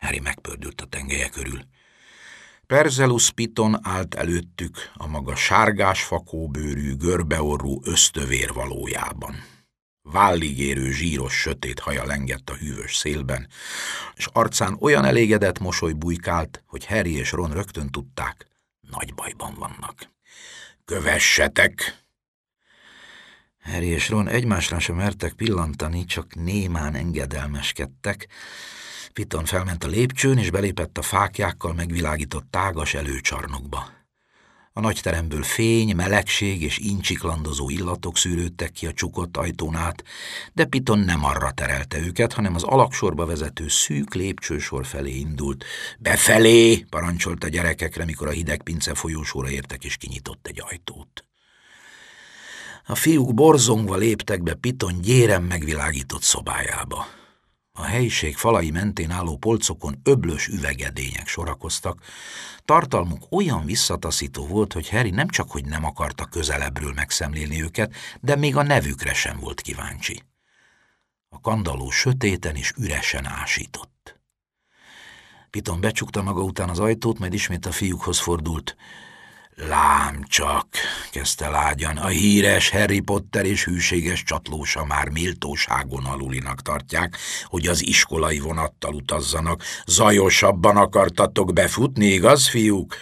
Harry megpördült a tengelye körül. Perzelus Piton állt előttük a maga sárgás fakóbőrű, görbeorrú ösztövér valójában. Vállig érő, zsíros, sötét haja lengett a hűvös szélben, és arcán olyan elégedett mosoly bujkált, hogy Harry és Ron rögtön tudták, nagy bajban vannak. Kövessetek! Harry és Ron egymásra sem mertek pillantani, csak némán engedelmeskedtek. Piton felment a lépcsőn, és belépett a fáklyákkal megvilágított tágas előcsarnokba. A nagy teremből fény, melegség és incsiklandozó illatok szűrődtek ki a csukott ajtón át, de Piton nem arra terelte őket, hanem az alaksorba vezető szűk lépcsősor felé indult. Befelé! Parancsolt a gyerekekre, mikor a hideg pince folyósóra értek, és kinyitott egy ajtót. A fiúk borzongva léptek be Piton gyéren megvilágított szobájába. A helyiség falai mentén álló polcokon öblös üvegedények sorakoztak. Tartalmuk olyan visszataszító volt, hogy Harry nem csak hogy nem akarta közelebbről megszemlélni őket, de még a nevükre sem volt kíváncsi. A kandalló sötéten és üresen ásított. Piton becsukta maga után az ajtót, majd ismét a fiúkhoz fordult. Lám csak, kezdte lágyan, a híres Harry Potter és hűséges csatlósa már méltóságon alulinak tartják, hogy az iskolai vonattal utazzanak. Zajosabban akartatok befutni, igaz, fiúk?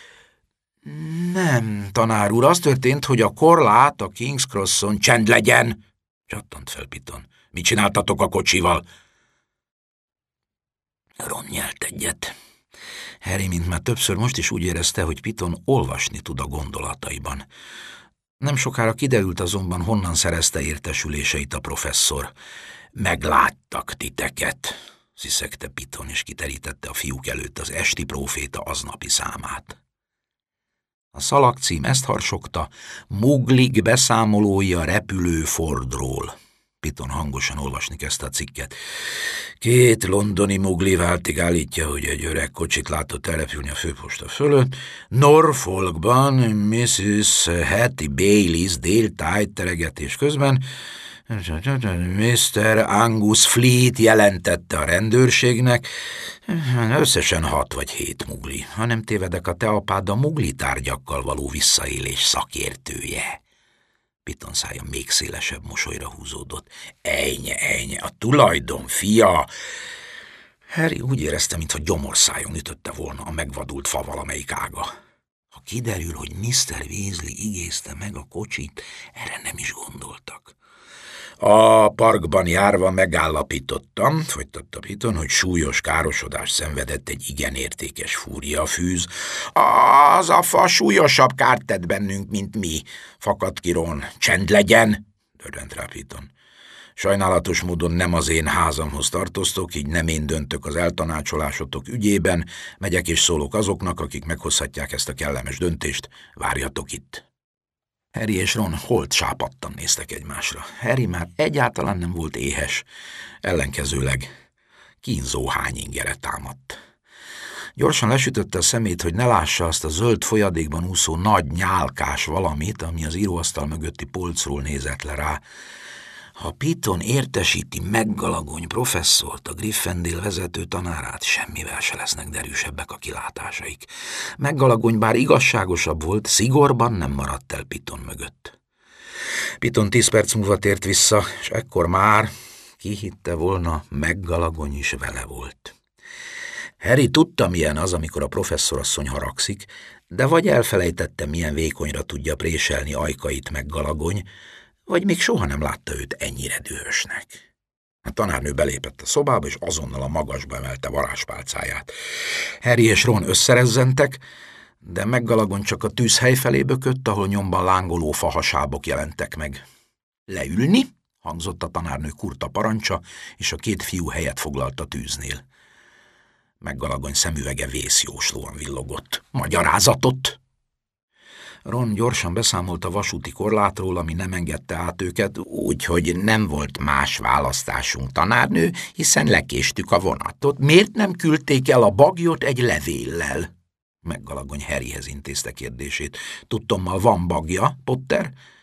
Nem, tanár úr, az történt, hogy a korlát a King's Crosson... Csend legyen! Csattant fel Piton. Mit csináltatok a kocsival? Ron nyelt egyet. Harry, mint már többször, most is úgy érezte, hogy Piton olvasni tud a gondolataiban. Nem sokára kiderült azonban, honnan szerezte értesüléseit a professzor. Megláttak titeket, sziszegte Piton, és kiterítette a fiúk előtt az esti próféta aznapi számát. A szalagcím ezt harsogta, Muglik beszámolója repülő Fordról. Piton hangosan olvasni kezdte a cikket. 2 londoni mugli váltig állítja, hogy egy öreg kocsit látott elrepülni a főposta fölött. Norfolkban Mrs. Hattie Baylis déltájt teregetés közben Mr. Angus Fleet jelentette a rendőrségnek, összesen 6 vagy 7 mugli. Ha nem tévedek, a te apád a mugli tárgyakkal való visszaélés szakértője. Piton szája még szélesebb mosolyra húzódott. Ejnye, a tulajdon fia! Harry úgy érezte, mintha gyomorszájon ütötte volna a megvadult fa valamelyik ága. Ha kiderül, hogy Mr. Weasley igézte meg a kocsit, erre nem is gondoltak. A parkban járva megállapítottam, folytatta Piton, hogy súlyos károsodást szenvedett egy igen értékes fúriafűz. Az a fa súlyosabb kárt tett bennünk, mint mi, fakadt ki Ron. Csend legyen, dörrent rá Piton. Sajnálatos módon nem az én házamhoz tartoztok, így nem én döntök az eltanácsolásotok ügyében, megyek és szólok azoknak, akik meghozhatják ezt a kellemes döntést, várjatok itt. Harry és Ron holt sápadtan néztek egymásra. Harry már egyáltalán nem volt éhes, ellenkezőleg kínzó hányingere támadt. Gyorsan lesütötte a szemét, hogy ne lássa azt a zöld folyadékban úszó nagy nyálkás valamit, ami az íróasztal mögötti polcról nézett le rá. Ha Piton értesíti McGonagall professzort, a Gryffindor vezető tanárát, semmivel se lesznek derűsebbek a kilátásaik. McGonagall bár igazságosabb volt, szigorban nem maradt el Piton mögött. Piton 10 perc múlva tért vissza, és ekkor már kihitte volna, McGonagall is vele volt. Harry tudta, milyen az, amikor a professzorasszony haragszik, de vagy elfelejtette, milyen vékonyra tudja préselni ajkait McGonagall, vagy még soha nem látta őt ennyire dühösnek. A tanárnő belépett a szobába, és azonnal a magasba emelte varázspálcáját. Harry és Ron összerezzentek, de McGonagall csak a tűzhely felé bökött, ahol nyomban lángoló fahasábok jelentek meg. Leülni? Hangzott a tanárnő kurta parancsa, és a 2 fiú helyet foglalt a tűznél. McGonagall szemüvege vészjóslóan villogott. Magyarázatot! Ron gyorsan beszámolt a vasúti korlátról, ami nem engedte át őket, úgyhogy nem volt más választásunk, tanárnő, hiszen lekéstük a vonatot. Miért nem küldték el a bagyot egy levéllel? McGonagall Harryhez intézte kérdését. Tudtommal van bagja, Potter?